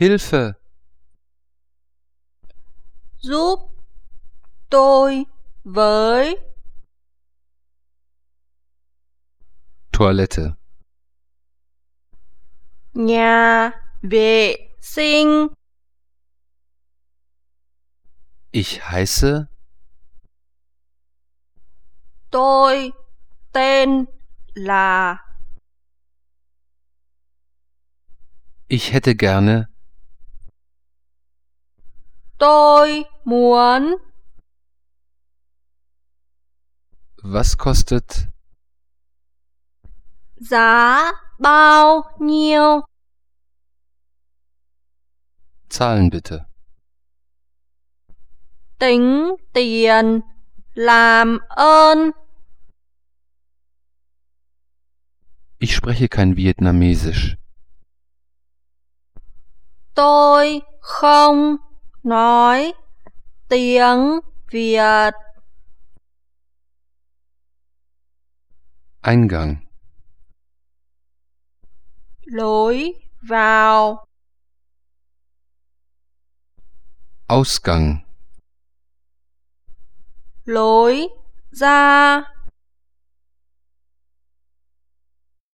Hilfe! Giúp tôi với. Toilette. Nhà vệ sinh. Ich heiße. Tôi tên là. Ich hätte gerne. Tôi muốn. Was kostet? Giá bao nhiêu? Zahlen bitte. Tính tiền, làm ơn. Ich spreche kein Vietnamesisch. Tôi không nói tiếng Việt. Eingang. Lối vào. Ausgang. Lối ra.